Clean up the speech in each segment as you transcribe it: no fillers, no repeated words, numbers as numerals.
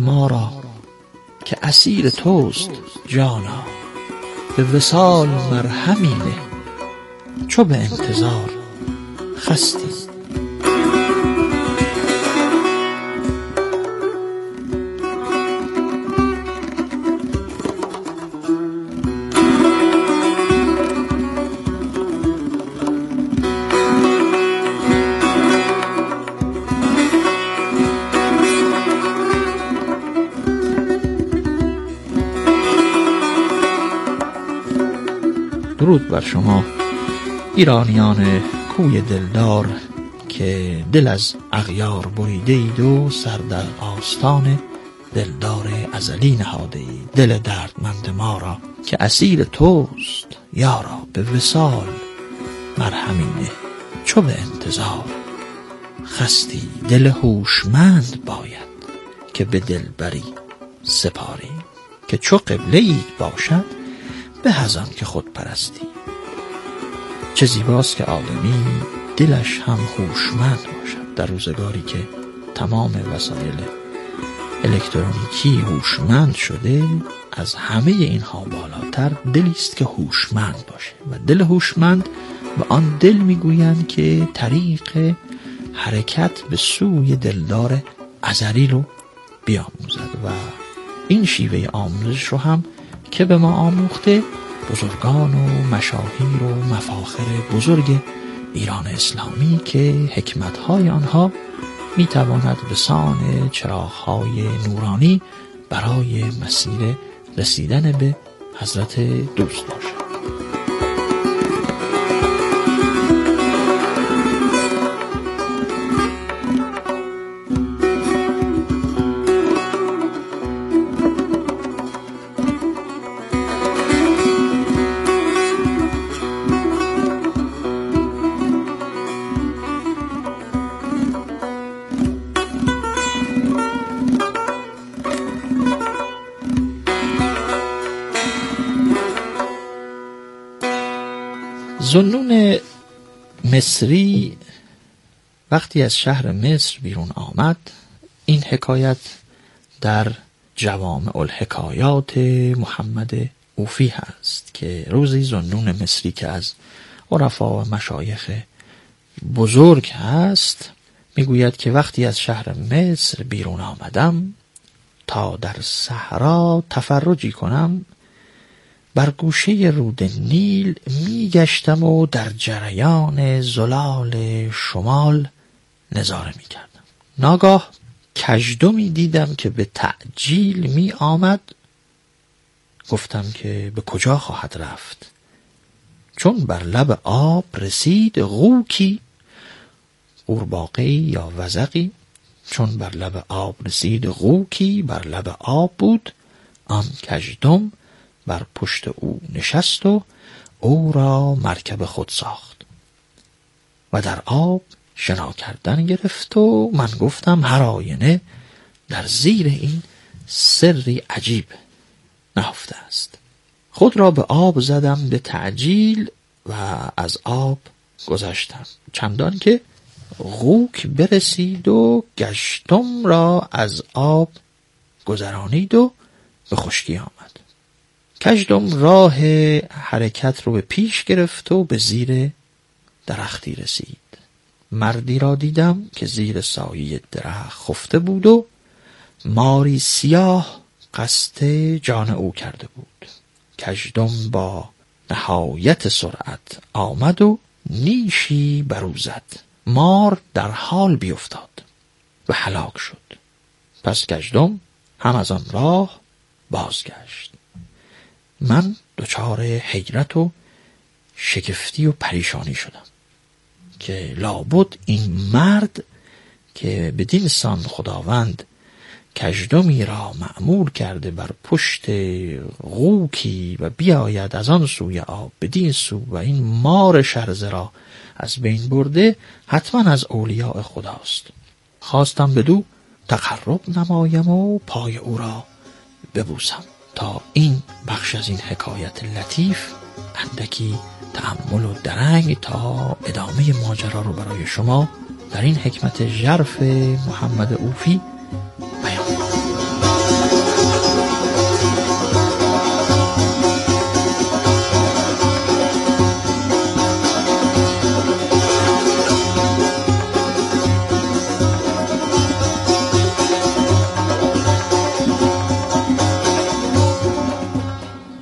ما را که اسیر توست جانا، به وصال مرهمی نه چو به انتظار خستی. درود بر شما ایرانیان کوی دلدار که دل از اغیار بریده اید و سر در آستان دلدار ازلی نهاده اید. دل دردمند ما را که اسیر توست یارا، به وصال مرهمی نه چو به انتظار خستی. دل هوشمند باید که به دلبری سپاری، که چو قبله اید باشد به از آن که خود پرستی. چه زیباست که آدمی دلش هم هوشمند باشد. در روزگاری که تمام وسایل الکترونیکی هوشمند شده، از همه اینها بالاتر دلی است که هوشمند باشه، و دل هوشمند و آن دل میگویند که طریق حرکت به سوی دلدار ازلی رو بیاموزد، و این شیوه آموزش رو هم که به ما آموخته بزرگان و مشاهیر و مفاخر بزرگ ایران اسلامی که حکمتهای آنها میتواند به سان چراغهای نورانی برای مسیر رسیدن به حضرت دوست باشد. ذوالنون مصری وقتی از شهر مصر بیرون آمد، این حکایت در جوامع الحکایات محمد اوفی هست که روزی ذوالنون مصری که از عرفا و مشایخ بزرگ هست میگوید که وقتی از شهر مصر بیرون آمدم تا در صحرا تفرجی کنم، بر گوشه رود نیل می گشتم و در جریان زلال شمال نظاره می کردم. ناگاه کژدمی دیدم که به تعجیل می آمد. گفتم که به کجا خواهد رفت؟ چون بر لب آب رسید غوکی، قورباغه‌ای یا وزغی، چون بر لب آب رسید غوکی بر لب آب بود. آن کژدم بر پشت او نشست و او را مرکب خود ساخت و در آب شنا کردن گرفت و من گفتم هر آینه در زیر این سری عجیب نهفته است. خود را به آب زدم به تعجیل و از آب گذشتم، چندان که غوک برسید و گشتم را از آب گذرانید و به خشکی آمد. کژدم راه حرکت رو به پیش گرفت و به زیر درختی رسید. مردی را دیدم که زیر سایه درخت خفته بود و ماری سیاه قصد جان او کرده بود. کژدم با نهایت سرعت آمد و نیشی بر او زد. مار در حال بیفتاد و هلاک شد. پس کژدم هم از آن راه بازگشت. من دچار حیرت و شگفتی و پریشانی شدم که لابد این مرد که بدین سان خداوند کژدمی را مأمور کرده بر پشت غوکی و بیاید از آن سوی آب بدین سو و این مار شرزه را از بین برده، حتما از اولیاء خداست. خواستم بدو تقرب نمایم و پای او را ببوسم تا این بخش از این حکایت لطیف اندکی تأمل و درنگ تا ادامه ماجرا رو برای شما در این حکمت ژرف محمد اوفی بیان کنم.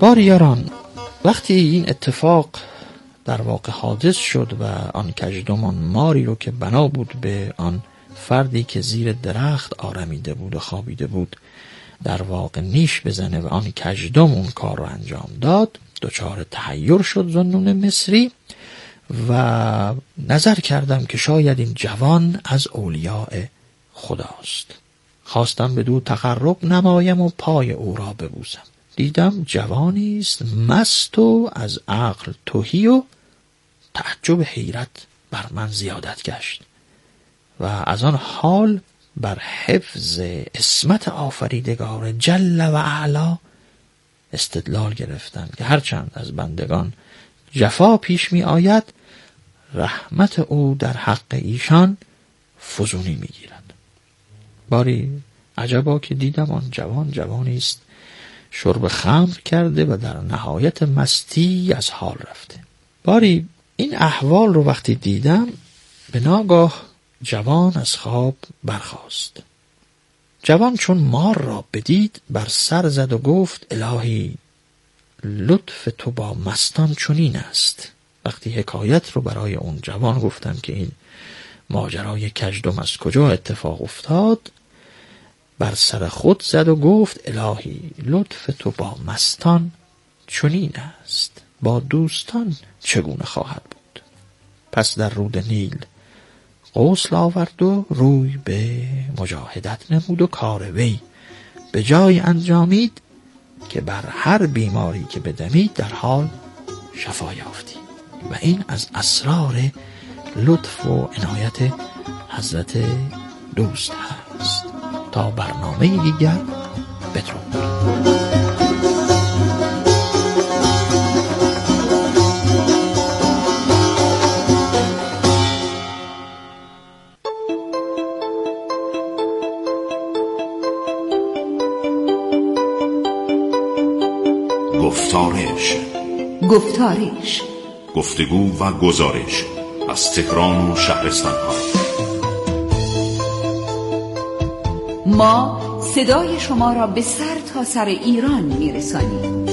باری یاران، وقتی این اتفاق در واقع حادث شد و آن کژدم آن ماری رو که بنا بود به آن فردی که زیر درخت آرمیده بود و خوابیده بود در واقع نیش بزنه و آن کژدم اون کار رو انجام داد، دچار تحیر شد ذوالنون مصری و نظر کردم که شاید این جوان از اولیاء خداست. خواستم بدو تقرب نمایم و پای او را ببوسم. دیدم جوانی است مست و از عقل تهی و تعجب حیرت بر من زیادت گشت و از آن حال بر حفظ عصمت آفریدگار جل و اعلا استدلال گرفتند که هرچند از بندگان جفا پیش می آید، رحمت او در حق ایشان فزونی می گیرد. باری عجبا که دیدم آن جوانی است شرب خمر کرده و در نهایت مستی از حال رفته. باری این احوال رو وقتی دیدم، به ناگاه جوان از خواب برخاست. جوان چون مار را بدید بر سر زد و گفت الهی لطف تو با مستان چنین است. وقتی حکایت رو برای اون جوان گفتم که این ماجرای کژدم از کجا اتفاق افتاد، بر سر خود زد و گفت الهی لطف تو با مستان چنین است، با دوستان چگونه خواهد بود؟ پس در رود نیل غسل آورد و روی به مجاهدت نمود و کار وی به جای انجامید که بر هر بیماری که بدمید در حال شفا یافتی. و این از اسرار لطف و عنایت حضرت دوست هست. تا برنامه دیگر بدرود. گفتارش گفتگو و گزارش از تهران و شهرستان‌ها. ما صدای شما را به سر تا سر ایران میرسانیم.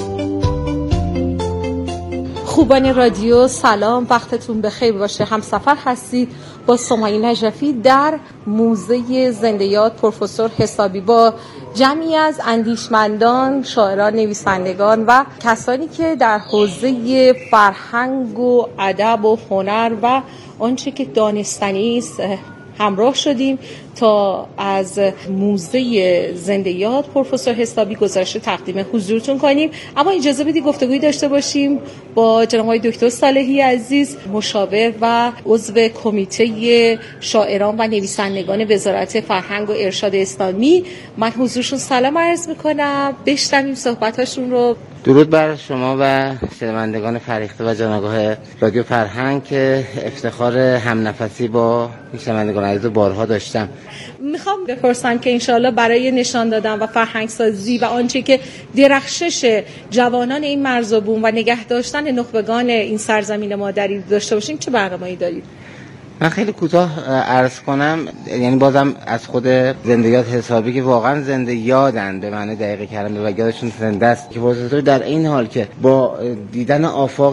خوبان رادیو سلام، وقتتون بخیر باشه. همسفر هستید با سمیه نجفی در موزه زنده یاد پروفسور حسابی با جمعی از اندیشمندان، شاعران، نویسندگان و کسانی که در حوزه فرهنگ و ادب و هنر و آنچه که دانستنی است همراه شدیم تا از موزه زنده یاد پروفسور حسابی گزارش تقدیم حضورتون کنیم. اما اجازه بدید گفتگویی داشته باشیم با جناب آقای دکتر صالحی عزیز، مشاور و عضو کمیته شاعران و نویسندگان وزارت فرهنگ و ارشاد اسلامی. من حضورشون سلام عرض میکنم، بشنویم صحبتاشون رو. درود بر شما و شنوندگان فریخته و جانگاه رادیو فرهنگ که افتخار همنفسی با شنوندگان عزیز بارها داشتم. میخوام بپرسم که انشاءالله برای نشان دادن و فرهنگ سازی و آنچه که درخشش جوانان این مرزبون و نگه داشتن نخبگان این سرزمین مادری داشته باشیم، چه برنامه‌ای دارید؟ من خیلی کوتاه عرض کنم، یعنی بازم از خود زنده یاد حسابی که واقعا زنده یادن به معنی دقیق کلمه و یادشون زنده است، که پروفسور در این حال که با دیدن آفاق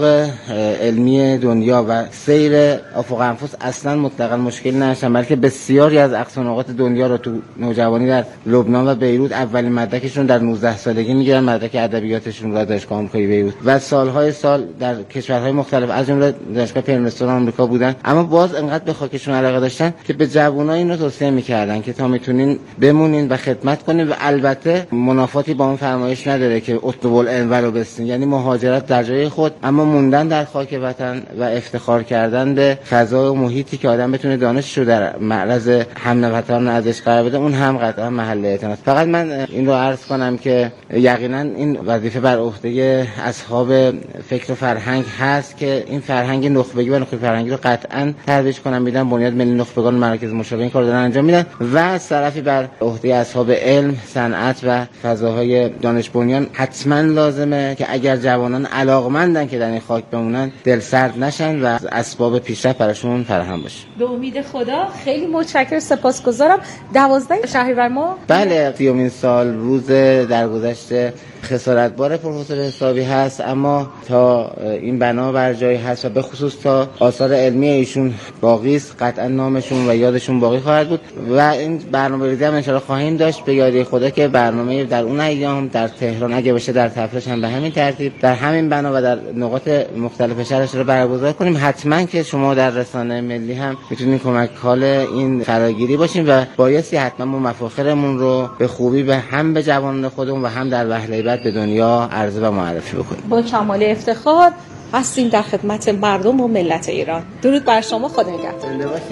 علمی دنیا و سیر آفاق انفس اصلا مطلقا مشکل نداشتن، بلکه بسیاری از اقصا نقاط دنیا رو تو نوجوانی در لبنان و بیروت اولین مدرکشون در 19 سالگی میگیرن، مدرک ادبیاتشون را دانشگاه آمریکایی بیروت، و سالهای سال در کشورهای مختلف از جمله دانشگاه پرینستون آمریکا بودن. اما باز به خاکشون علاقه داشتن که به جوونا این رو توصیه می‌کردن که تا میتونین بمونین و خدمت کنین، و البته منافاتی با اون فرمایش نداره که اطلب العلم رو بستین، یعنی مهاجرت در جای خود اما موندن در خاک وطن و افتخار کردن به فضا و محیطی که آدم بتونه دانشش رو در معرض هم‌نوطنان ازش قرار بده، اون هم قطعا محل اعتماد. فقط من این رو عرض کنم که یقینا این وظیفه بر عهده اصحاب فکر و فرهنگ هست که این فرهنگ نخبگی و نخبه فرهنگی رو قطعا ترویج میکنن میدن بنیاد ملی نخبگان مراکز مشابه این کار دارن انجام میدن و از طرفی بر عهده اصحاب علم، صنعت و فضاهای دانش بنیان حتما لازمه که اگر جوانان علاقمندن که در این خاک بمونن دل سرد نشن و اسباب پیشرفت براشون فراهم باشه. به امید خدا. خیلی متشکرم، سپاسگزارم. 12 شهریور ماه بله 30 سال روز درگذشت خسارتبار پروفسور حسابی هست، اما تا این بنا بر جای هست و به خصوص تا آثار علمی ایشون باقی است قطعا نامشون و یادشون باقی خواهد بود و این برنامه‌ریزی هم انشالله خواهیم داشت به یاری خدا که برنامه در اون ایام در تهران اگه بشه در تفرش هم به همین ترتیب در همین بنا و در نقاط مختلف شهرش رو برگزار کنیم. حتما که شما در رسانه ملی هم میتونید کمک حال این فراگیری باشیم و بایستی حتما ما مفاخرمون رو به خوبی به هم به جوانان خودمون و هم در وهله بعد به دنیا عرضه و معرفی بکنیم. با کمال افتخار هستیم در خدمت مردم و ملت ایران. درود بر شما، خدا نگهدار. زنده باشید.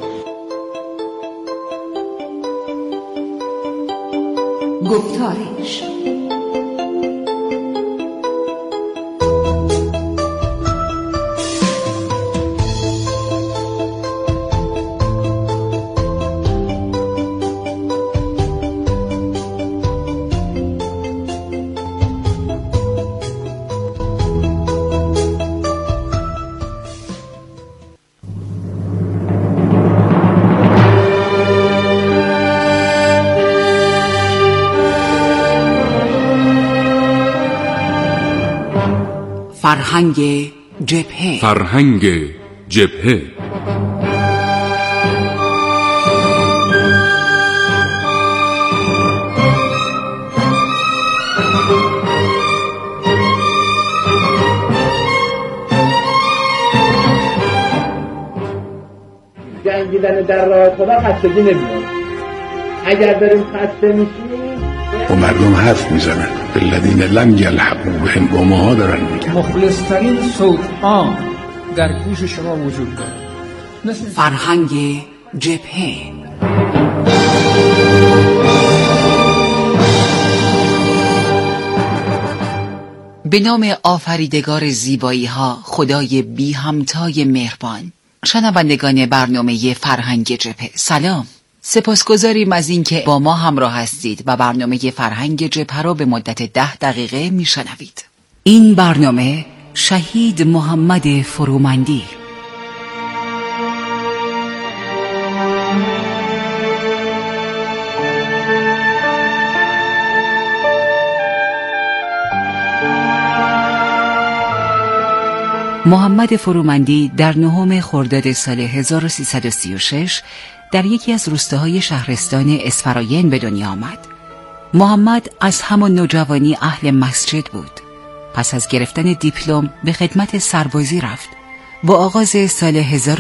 گفتارش فرهنگ جبهه. فرهنگ جبهه. جنگیدن در راه خدا خستگی نمیاد. اگر بریم خسته میشیم و مردم حرف میزنن الذین لم یلحقوا بهم و ماها دارن میگن. مخلص‌ترین صوت‌ها در گوش شما وجود داره. فرهنگ جبهه. به نام آفریدگار زیبایی ها، خدای بی همتای مهربان. شنوندگان برنامه فرهنگ جبهه، سلام. سپاسگزاریم از اینکه با ما همراه هستید و برنامه فرهنگ جبهه را به مدت 10 دقیقه میشنوید. این برنامه شهید محمد فرومندی. محمد فرومندی در 9 خرداد سال 1336 در یکی از روستاهای شهرستان اسفراین به دنیا آمد. محمد از همان نوجوانی اهل مسجد بود. پس از گرفتن دیپلم به خدمت سربازی رفت. با آغاز سال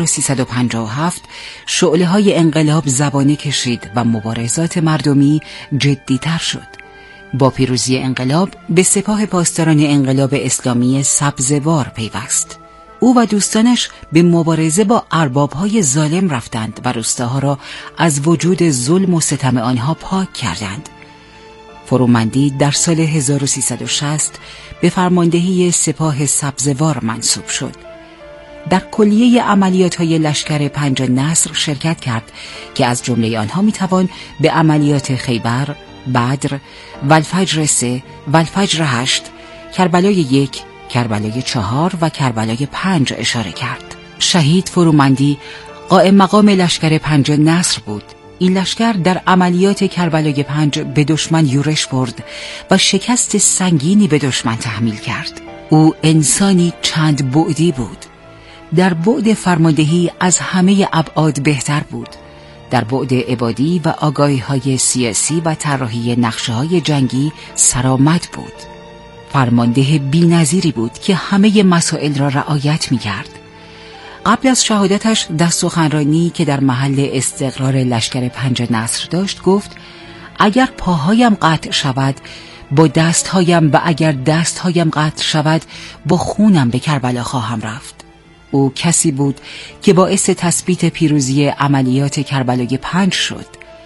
1357 شعله‌های انقلاب زبانه کشید و مبارزات مردمی جدی‌تر شد. با پیروزی انقلاب به سپاه پاسداران انقلاب اسلامی سبزوار پیوست. او و دوستانش به مبارزه با ارباب‌های ظالم رفتند و روستاها را از وجود ظلم و ستم آنها پاک کردند. فرومندی در سال 1360 به فرماندهی سپاه سبزوار منصوب شد. در کلیه عملیات‌های لشکر 5 نصر شرکت کرد که از جمله آنها می‌توان به عملیات خیبر، بدر، والفجر 3، والفجر 8، کربلای 1، کربلای 4 و کربلای 5 اشاره کرد. شهید فرومندی قائم مقام لشکر 5 نصر بود. این لشکر در عملیات کربلای 5 به دشمن یورش برد و شکست سنگینی به دشمن تحمیل کرد. او انسانی چند بعدی بود. در بعد فرماندهی از همه ابعاد بهتر بود. در بعد عبادی و آگاهی‌های سیاسی و طراحی نقشه‌های جنگی سرآمد بود. فرمانده بی‌نظیری بود که همه مسائل را رعایت می‌کرد. قبل از شهادتش در سخنرانی که در محل استقرار لشکر 5 نصر داشت گفت: اگر پاهایم قطع شود با دستهایم و اگر دستهایم قطع شود با خونم به کربلا خواهم رفت. او کسی بود که باعث تثبیت پیروزی عملیات کربلای 5 شد.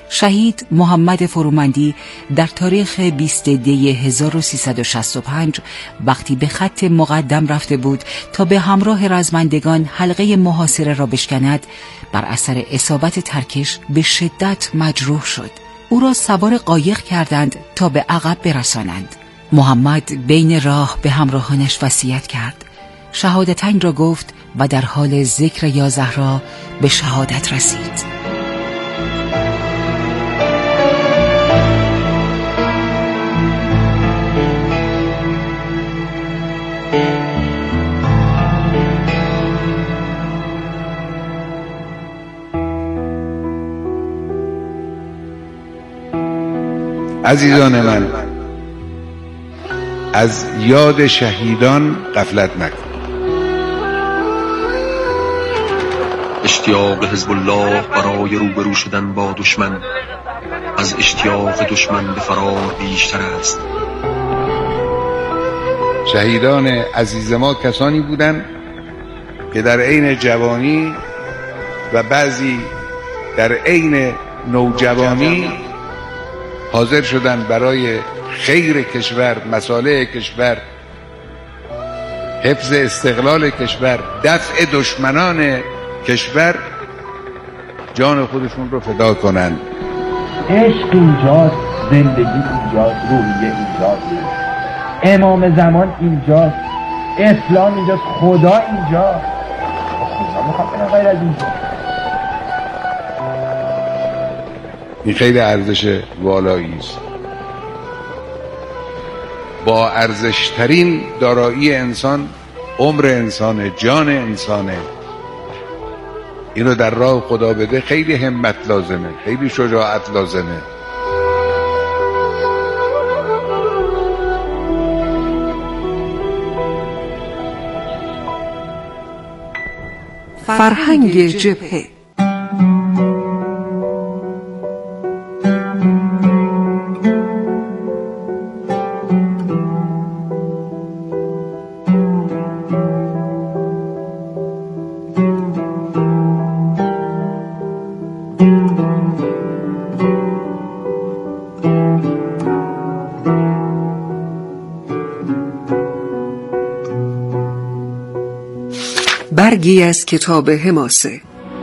شهید محمد فرومندی در تاریخ 20 دی 1365 وقتی به خط مقدم رفته بود تا به همراه رزمندگان حلقه محاصره را بشکند، بر اثر اصابت ترکش به شدت مجروح شد. او را سوار قایق کردند تا به عقب برسانند. محمد بین راه به همراهانش وصیت کرد، شهادتین را گفت و در حال ذکر یا زهرا به شهادت رسید. عزیزان من، از یاد شهیدان غفلت نکن. اشتیاق حزب الله برای روبرو شدن با دشمن از اشتیاق دشمن به فرار بیشتر است. شهیدان عزیز ما کسانی بودند که در عین جوانی و بعضی در عین نوجوانی حاضر شدند برای خیر کشور، مصالح کشور، حفظ استقلال کشور، دفع دشمنان کشور جان خودشون رو فدا کنند. عشق اینجاست، زندگی اینجاست، روحیه اینجاست، امام زمان اینجاست، اسلام اینجاست، خدا اینجاست. خدا میخواد برای غیر از اینجا. این خیلی ارزش والایی است. با ارزشترین دارایی انسان عمر انسانه، جان انسانه. اینو در راه خدا بده خیلی همت لازمه، خیلی شجاعت لازمه. فرهنگ جبهه. برگی از کتاب حماسه.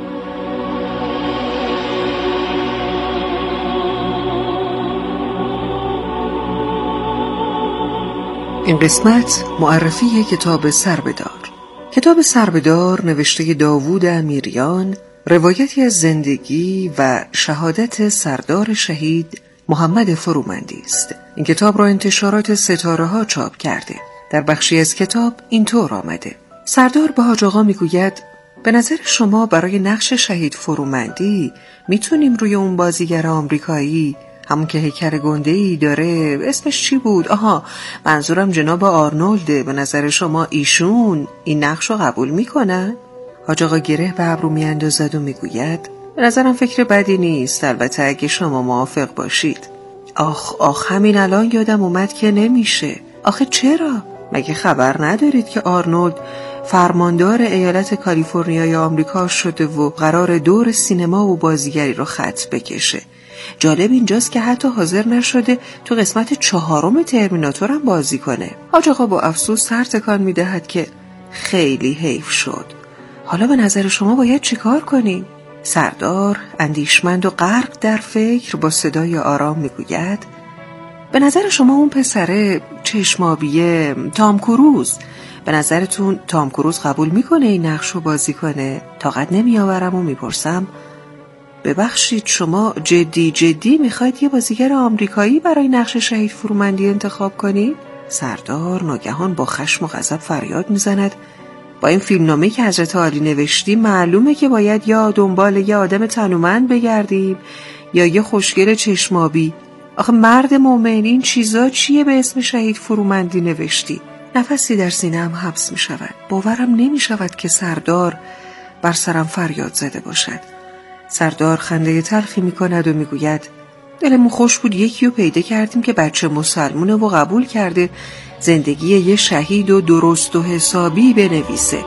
این قسمت معرفی کتاب سربدار. کتاب سربدار نوشته داوود امیریان، روایتی از زندگی و شهادت سردار شهید محمد فرومندی است. این کتاب را انتشارات ستاره ها چاپ کرده. در بخشی از کتاب اینطور آمده: سردار به حاج آقا میگوید به نظر شما برای نقش شهید فرومندی میتونیم روی اون بازیگر آمریکایی، همون که هیکل گنده‌ای داره، اسمش چی بود؟ آها، منظورم جناب آرنولده، به نظر شما ایشون این نقش رو قبول میکنن؟ حاج آقا گره به ابرو میاندازد و میگوید به نظرم فکر بدی نیست، البته اگه شما موافق باشید. آخ همین الان یادم اومد که نمیشه. آخه چرا؟ مگه خبر ندارید که آرنولد فرماندار ایالت کالیفرنیای آمریکا شده و قرار دور سینما و بازیگری رو خط بکشه؟ جالب اینجاست که حتی حاضر نشده تو قسمت 4 ترمیناتور هم بازی کنه. حاج آقا با افسوس سر تکان میدهد که خیلی حیف شد. حالا به نظر شما باید چیکار کنیم؟ سردار اندیشمند و غرق در فکر با صدای آرام میگوید به نظر شما اون پسره چشمابیه تام کروز، به نظرتون تام کروز قبول میکنه این نقش رو بازی کنه؟ طاقت نمیآورم و میپرسم ببخشید شما جدی میخواید یه بازیگر آمریکایی برای نقش شهید فرومندی انتخاب کنید؟ سردار ناگهان با خشم و غضب فریاد میزند با این فیلمنامه‌ای که حضرت عالی نوشتی معلومه که باید یا دنبال یه آدم تنومند بگردیم یا یه خوشگل چشمابی. آخه مرد مومن این چیزا چیه به اسم شهید فرومندی نوشتی؟ نفسی در سینه‌ام حبس می شود. باورم نمی شود که سردار بر سرم فریاد زده باشد. سردار خنده تلخی می کند و می گوید دلمون خوش بود یکی رو پیدا کردیم که بچه مسلمونه و قبول کرده زندگی یه شهید و درست و حسابی بنویسه.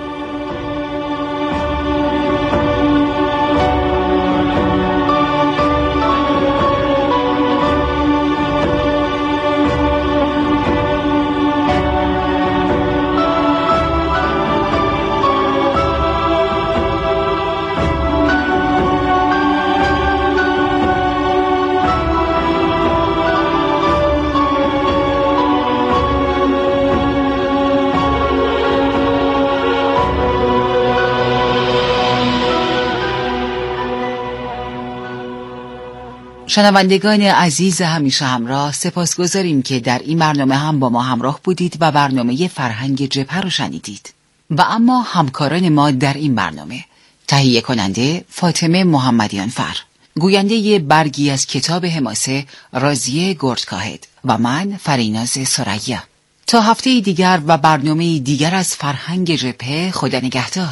شنوندگان عزیز همیشه همراه، سپاسگزاریم که در این برنامه هم با ما همراه بودید و برنامه فرهنگ جبهه رو شنیدید. و اما همکاران ما در این برنامه: تهیه کننده فاطمه محمدیانفر، گوینده برگی از کتاب حماسه راضیه گردکاهد و من فریناز ثریا. تا هفته دیگر و برنامه دیگر از فرهنگ جبهه، خدا نگهدار.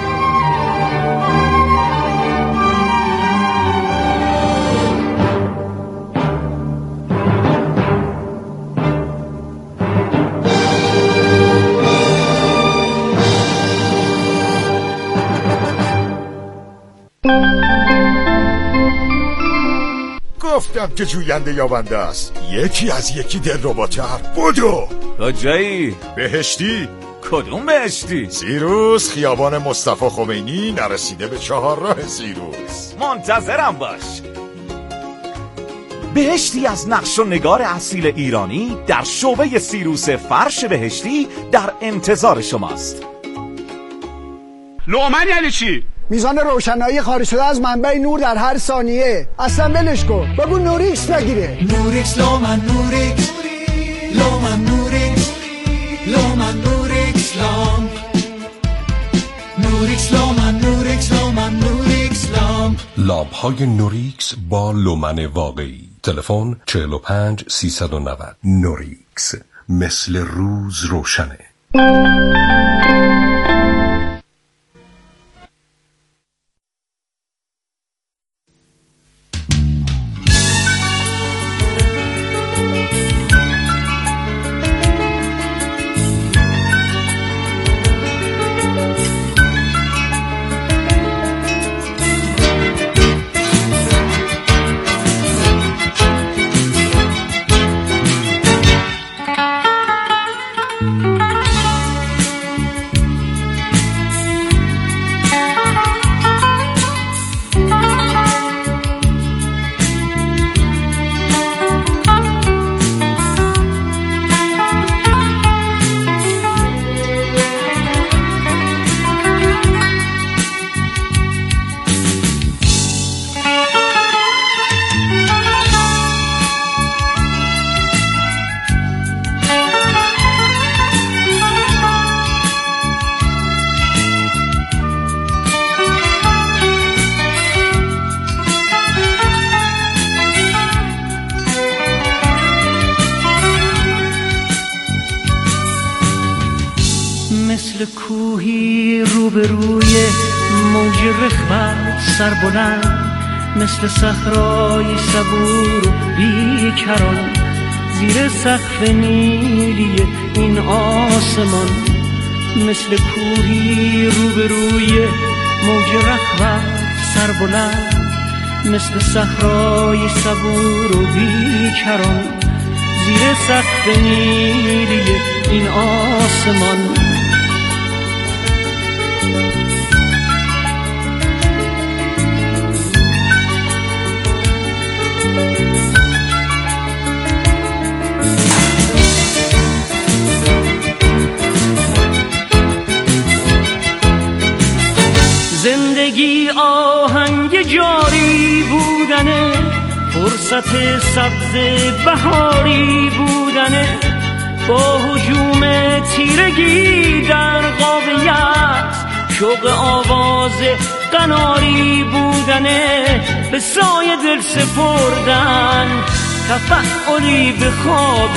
گفتم که جوینده یابنده است. یکی از یکی دلرباتر. بدو کجایی؟ بهشتی. کدوم بهشتی؟ سیروس، خیابان مصطفی خمینی، نرسیده به 4 راه سیروس. منتظرم باش. بهشتی از نقش و نگار اصیل ایرانی در شعبه سیروس فرش بهشتی در انتظار شماست. لومن یعنی چی؟ میزان روشنایی خارج شده از منبع نور در هر ثانیه. اصلا ولش کن، بگو نوریکس بگیره. نوریکس لومن نوریکس لومن نوریکس لومن نوریکس لامپ نوریکس لومن نوریکس لومن نوریکس لامپ. لامپ های نوریکس با لومن واقعی. تلفن 45 390. نوریکس، مثل روز روشنه. مثل کوهی روبروی موج رخمت سربلند، مثل صحرای صبور و بیکران زیر سقف نیلی این آسمان. مثل کوهی روبروی موج رخمت سربلند، مثل صحرای صبور و بیکران زیر سقف نیلی این آسمان. زندگی آهنگ جاری بودنه، فرصت سبز بهاری بودنه، با هجوم تیرگی در قابلیت شوق آواز قناری بودنه، به سایه دل سپردن تفعلی به خواب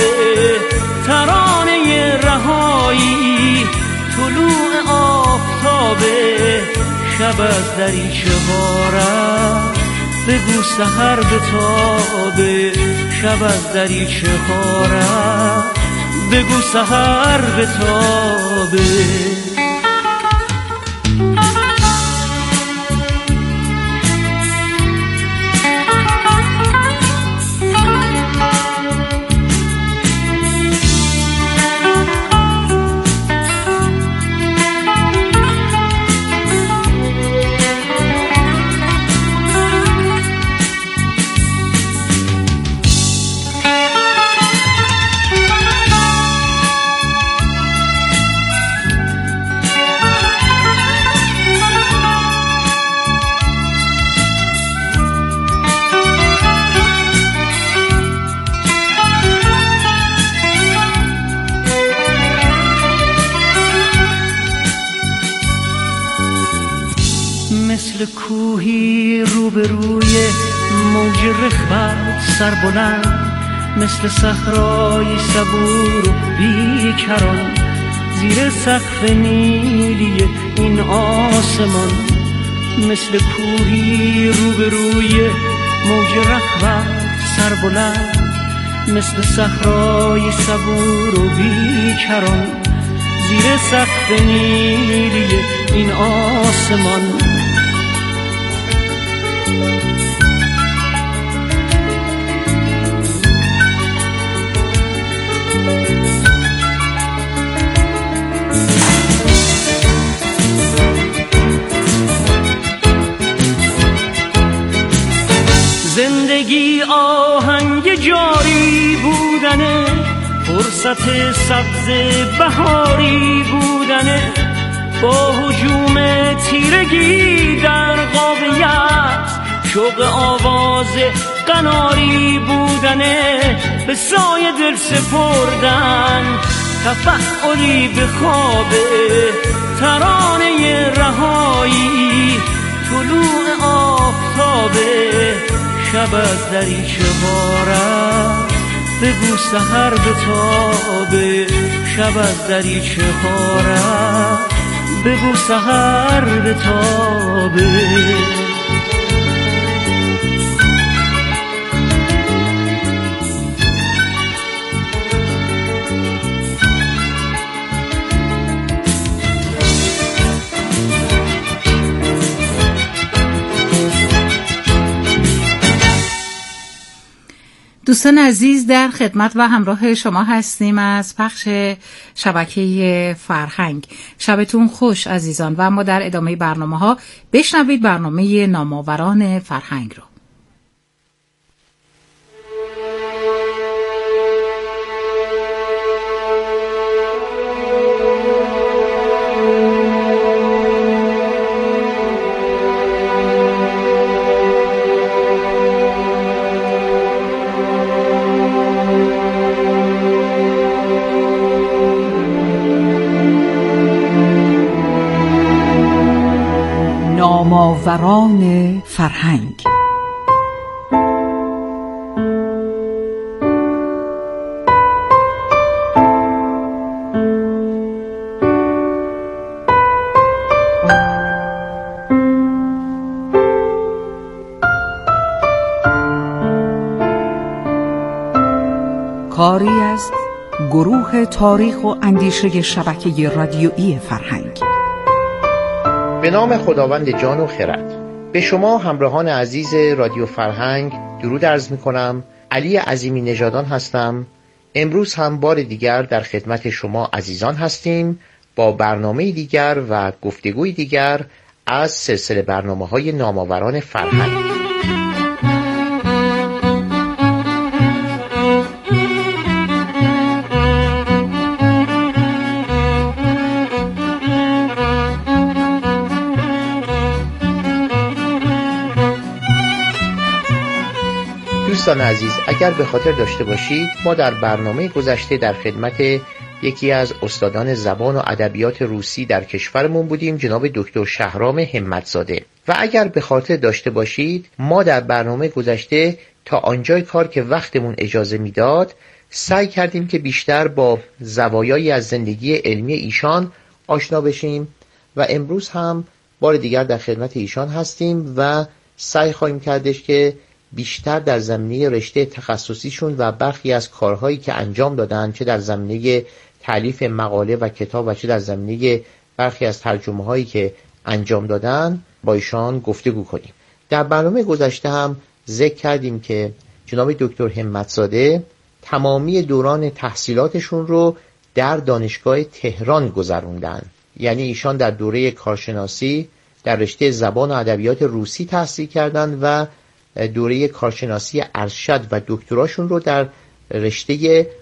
ترانه رهایی، طلوع آفتابه شب از دریچه هارم بگو سحر به تابه، شب از دریچه هارم بگو سحر به تابه. مثل کوهی روبروی موج رخوت سربلند، مثل صحرای صبور و بیکران زیر سقف نیلی این آسمان، مثل کوهی روبروی موج رخوت سربلند، مثل صحرای صبور و بیکران زیر سقف نیلی این آسمان. زندگی آهنگ جاری بودنه، فرصت سبز بهاری بودنه، با هجوم تیرگی در قابلیت شوق آواز قناری بودنه، به سایه دل سپردن تفعلی به خواب ترانه رهایی، طلوع آفتابه شب از دریچه هارم بگو سحر به تابه، شب از دریچه هارم بگو سحر به تابه. دوستان عزیز، در خدمت و همراه شما هستیم از پخش شبکه فرهنگ. شبتون خوش عزیزان و اما در ادامه برنامه ها بشنوید برنامه نامآوران فرهنگ رو. نامآوران فرهنگ. کاری از گروه تاریخ و اندیشه شبکه رادیویی فرهنگ. به نام خداوند جان و خرد. به شما همراهان عزیز رادیو فرهنگ درود عرض می کنم. علی عظیمی نژادان هستم. امروز هم بار دیگر در خدمت شما عزیزان هستیم با برنامه دیگر و گفتگوی دیگر از سلسله برنامه‌های نامآوران فرهنگ. دوستان عزیز، اگر به خاطر داشته باشید ما در برنامه گذشته در خدمت یکی از استادان زبان و ادبیات روسی در کشورمون بودیم، جناب دکتر شهرام همتزاده. و اگر به خاطر داشته باشید ما در برنامه گذشته تا آنجای کار که وقتمون اجازه میداد سعی کردیم که بیشتر با زوایایی از زندگی علمی ایشان آشنا بشیم و امروز هم بار دیگر در خدمت ایشان هستیم و سعی خواهیم کردش که بیشتر در زمینه رشته تخصصیشون و برخی از کارهایی که انجام دادن، چه در زمینه تالیف مقاله و کتاب و چه در زمینه برخی از ترجمه هایی که انجام دادن، با ایشان گفتگو کنیم. در برنامه گذشته هم ذکر کردیم که جناب دکتر همتزاده تمامی دوران تحصیلاتشون رو در دانشگاه تهران گذروندن. یعنی ایشان در دوره کارشناسی در رشته زبان و ادبیات روسی تحصیل کردند و دوره کارشناسی ارشد و دکتراشون رو در رشته